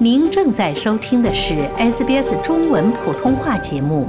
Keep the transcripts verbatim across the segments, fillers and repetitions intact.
您正在收听的是 S B S 中文普通话节目。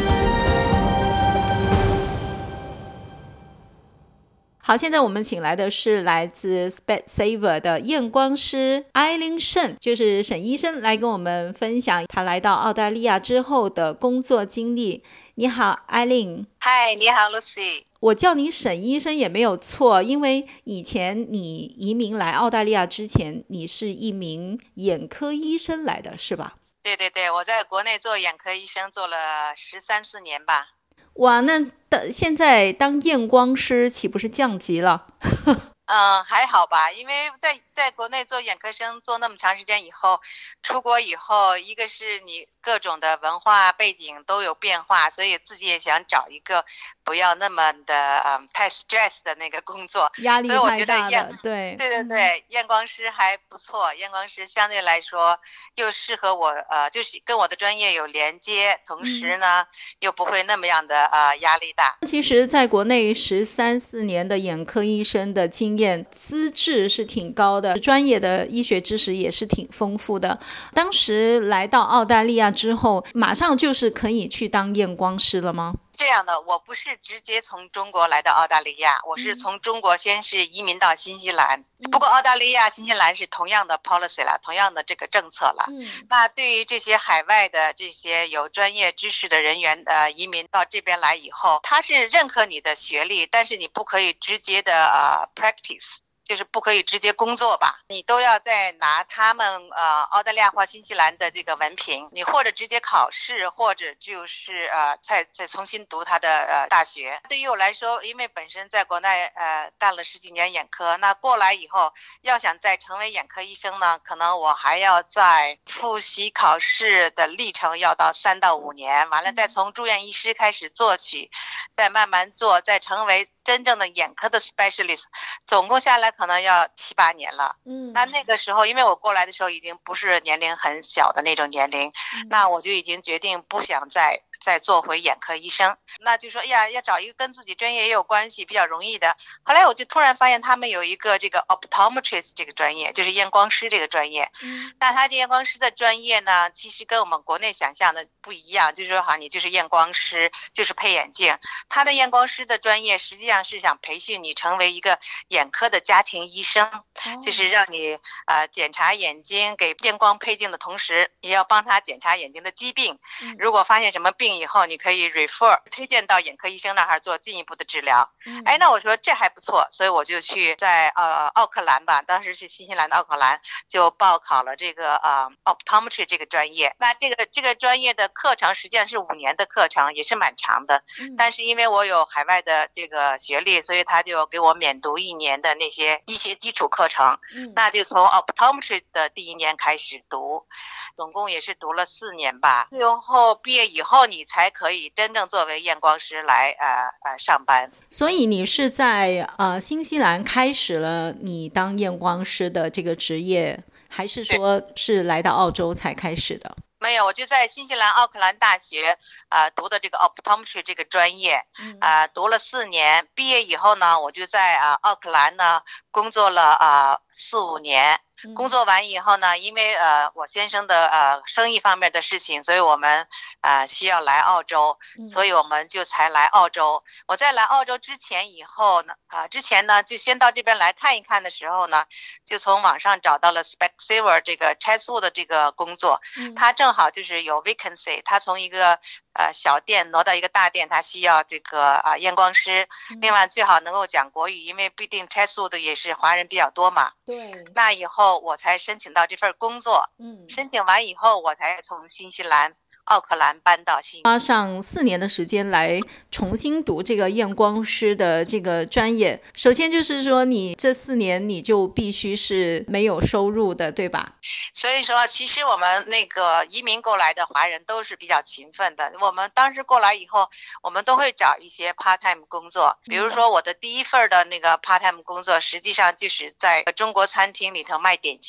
好，现在我们请来的是来自 Specsavers 的验光师艾琳沈，就是沈医生来跟我们分享他来到澳大利亚之后的工作经历。你好，艾琳。 嗨，你好 Lucy。 我叫你沈医生也没有错，因为以前你移民来澳大利亚之前，你是一名眼科医生来的，是吧？ 对对对，我在国内做眼科医生做了十三四年吧。 哇，那的现在当验光师岂不是降级了？ 嗯，还好吧，因为在在国内做眼科生做那么长时间以后，出国以后，一个是你各种的文化背景都有变化，所以自己也想找一个不要那么的嗯太 stress 的那个工作， 压力所以我觉得太大验了，对对对对，验光师还不错，验光师相对来说又适合我，呃，就是跟我的专业有连接，同时呢、嗯、又不会那么样的呃压力大。 其实在国内十三四年的眼科医生的经验资质是挺高的，专业的医学知识也是挺丰富的。当时来到澳大利亚之后，马上就是可以去当验光师了吗？ 这样的，我不是直接从中国来到澳大利亚，我是从中国先是移民到新西兰。嗯、不过澳大利亚、新西兰是同样的 policy 了，同样的这个政策了。嗯、那对于这些海外的这些有专业知识的人员，呃，移民到这边来以后，他是认可你的学历，但是你不可以直接的呃 practice。就是不可以直接工作吧，你都要再拿他们呃澳大利亚或新西兰的这个文凭，你或者直接考试，或者就是呃再再重新读他的呃大学。对于我来说，因为本身在国内呃干了十几年眼科，那过来以后要想再成为眼科医生呢，可能我还要再复习考试的历程要到三到五年，完了再从住院医师开始做起，再慢慢做，再成为真正的眼科的 specialist， 总共下来可能要七八年了。嗯，那那个时候，因为我过来的时候已经不是年龄很小的那种年龄，嗯、那我就已经决定不想再再做回眼科医生。那就说，哎呀，要找一个跟自己专业也有关系、比较容易的。后来我就突然发现，他们有一个这个 optometrist 这个专业，就是验光师这个专业。嗯，那他的验光师的专业呢，其实跟我们国内想象的不一样，就是说，好，你就是验光师，就是配眼镜。他的验光师的专业实际上是想培训你成为一个眼科的家庭医生，哦、就是让你呃检查眼睛，给验光配镜的同时，也要帮他检查眼睛的疾病。嗯、如果发现什么病以后，你可以 refer 推荐到眼科医生那儿做进一步的治疗。嗯、哎，那我说这还不错，所以我就去在呃奥克兰吧，当时是新西兰的奥克兰，就报考了这个呃 optometry 这个专业。那这个这个专业的课程实际上是五年的课程，也是蛮长的。嗯、但是因为我有海外的这个学历，所以他就给我免读一年的那些医学基础课程。嗯、那就从 optometry 的第一年开始读，总共也是读了四年吧。最后毕业以后，你才可以真正作为验光师来呃呃上班。 所以你是在呃新西兰开始了你当验光师的这个职业，还是说是来到澳洲才开始的？ 没有，我就在新西兰奥克兰大学呃读的这个 optometry 这个专业，呃读了四年，毕业以后呢，我就在啊、呃、奥克兰呢工作了啊、呃、四五年。工作完以后呢，因为呃我先生的呃生意方面的事情，所以我们呃需要来澳洲，所以我们就才来澳洲。我在来澳洲之前以后呢，啊、呃、之前呢就先到这边来看一看的时候呢，就从网上找到了 Specsavers 这个 Chatswood 的这个工作，他正好就是有 vacancy， 他从一个呃小店挪到一个大店，他需要这个啊、呃、验光师，另外最好能够讲国语，因为毕竟 Chatswood 也是华人比较多嘛。对。那以后我才申请到这份工作，嗯，申请完以后我才从新西兰奥克兰搬到新， 花上四年的时间来重新读这个验光师的这个专业。首先就是说，你这四年你就必须是没有收入的，对吧？ 所以说，其实我们那个移民过来的华人都是比较勤奋的。我们当时过来以后，我们都会找一些 part time 工作。比如说，我的第一份的那个 part time 工作，实际上就是在中国餐厅里头卖点心。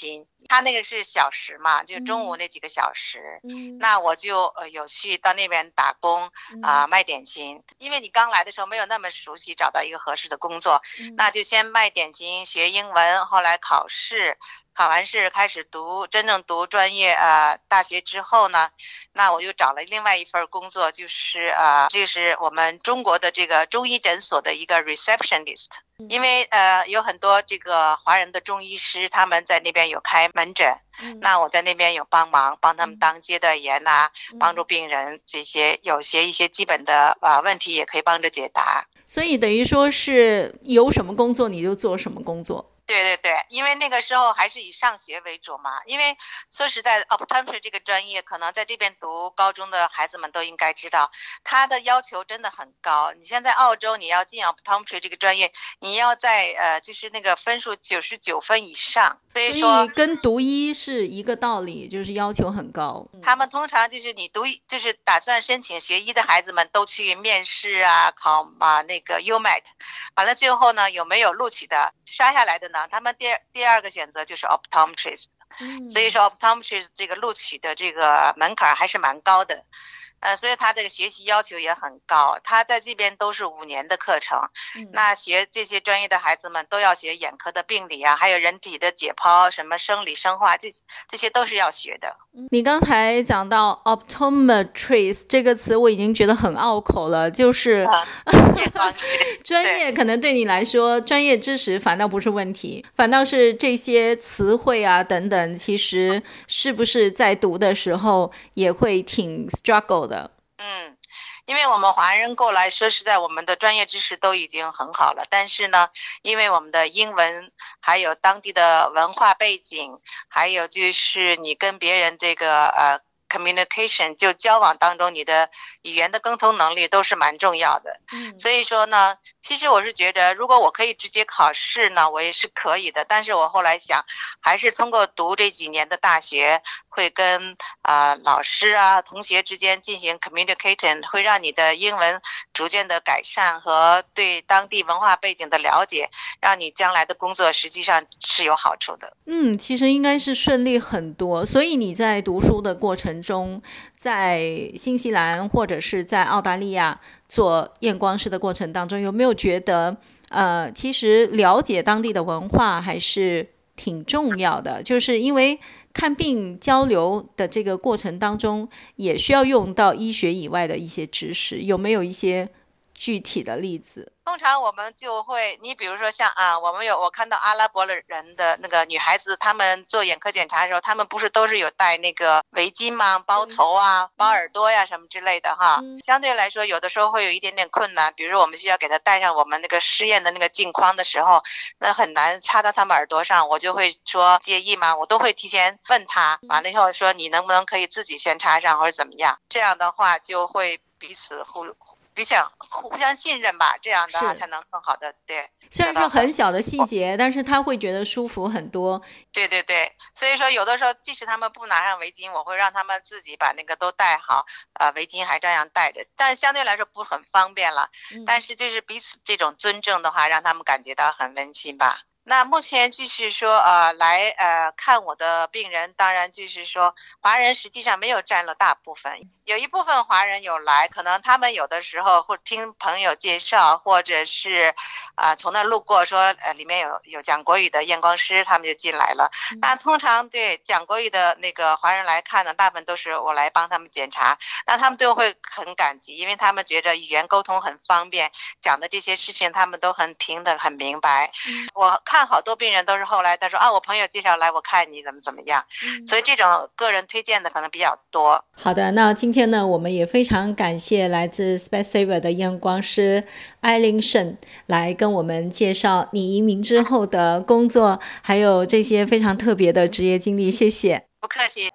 他那个是小时嘛，就中午那几个小时，嗯、那我就呃有去到那边打工啊、呃，卖点心。因为你刚来的时候没有那么熟悉，找到一个合适的工作，嗯、那就先卖点心，学英文，后来考试。考完试开始读真正读专业呃大学之后呢，那我又找了另外一份工作，就是呃就是我们中国的这个中医诊所的一个 receptionist。因为呃有很多这个华人的中医师，他们在那边有开门诊，嗯、那我在那边有帮忙，帮他们当接待员呐、啊，嗯、帮助病人这些有些一些基本的呃问题也可以帮着解答。 所以等于说是有什么工作你就做什么工作。 对对对，因为那个时候还是以上学为主嘛。因为说实在 optometry 这个专业，可能在这边读高中的孩子们都应该知道，它的要求真的很高。你现在澳洲你要进 optometry 这个专业，你要在呃就是那个分数九十九分以上。所以说所以跟读医是一个道理，就是要求很高。 他们通常就是你读就是打算申请学医的孩子们都去面试啊，考啊那个 U M A T， 完了最后呢有没有录取的筛下来的呢？他们第二第二个选择就是 optometrist，嗯、所以说 optometrist 这个录取的这个门槛还是蛮高的。呃，所以他这个学习要求也很高，他在这边都是五年的课程，嗯、那学这些专业的孩子们都要学眼科的病理啊，还有人体的解剖，什么生理生化，这这些都是要学的。 你刚才讲到 optometrist 这个词，我已经觉得很拗口了，就是、 嗯、验光师专业可能对你来说专业知识反倒不是问题，反倒是这些词汇啊等等，其实是不是在读的时候也会挺 struggle 的。 嗯，因为我们华人过来，说实在我们的专业知识都已经很好了，但是呢因为我们的英文还有当地的文化背景，还有就是你跟别人这个呃communication 就交往当中，你的语言的沟通能力都是蛮重要的。嗯，所以说呢其实我是觉得如果我可以直接考试呢我也是可以的，但是我后来想还是通过读这几年的大学，会跟呃老师啊同学之间进行 communication， 会让你的英文逐渐的改善和对当地文化背景的了解，让你将来的工作实际上是有好处的。 嗯，其实应该是顺利很多。所以你在读书的过程中，在新西兰或者是在澳大利亚做验光师的过程当中，有没有觉得呃，其实了解当地的文化还是挺重要的，就是因为看病交流的这个过程当中也需要用到医学以外的一些知识，有没有一些具体的例子？ 通常我们就会，你比如说像啊，我们有我看到阿拉伯的人的那个女孩子，她们做眼科检查的时候，她们不是都是有戴那个围巾吗？包头啊，包耳朵呀、啊、什么之类的哈。嗯、相对来说，有的时候会有一点点困难，比如说我们需要给她戴上我们那个试验的那个镜框的时候，那很难插到她们耳朵上，我就会说介意吗？我都会提前问她，完了以后说你能不能可以自己先插上或者怎么样？这样的话就会彼此互。比较互相信任吧，这样的话才能更好的对。 虽然说很小的细节，但是他会觉得舒服很多。 对对对，所以说有的时候即使他们不拿上围巾，我会让他们自己把那个都戴好，呃，围巾还照样戴着，但相对来说不很方便了。嗯、但是就是彼此这种尊重的话，让他们感觉到很温馨吧。那目前就是说呃来呃看我的病人，当然就是说华人实际上没有占了大部分，有一部分华人有来，可能他们有的时候会听朋友介绍，或者是啊、呃、从那路过说呃里面有有讲国语的验光师，他们就进来了。嗯、那通常对讲国语的那个华人来看呢，大部分都是我来帮他们检查，那他们都会很感激，因为他们觉得语言沟通很方便，讲的这些事情他们都很听得很明白。嗯、我看好多病人都是后来他说啊我朋友介绍来我看你怎么怎么样。嗯、所以这种个人推荐的可能比较多。 好的，那今天呢我们也非常感谢来自 Specsavers 的验光师艾琳盛来跟我们介绍你移民之后的工作，还有这些非常特别的职业经历，谢谢。 不客气。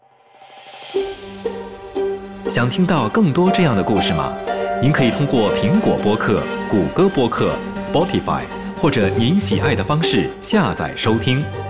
想听到更多这样的故事吗？您可以通过苹果播客、谷歌播客、Spotify 或者您喜爱的方式下载收听。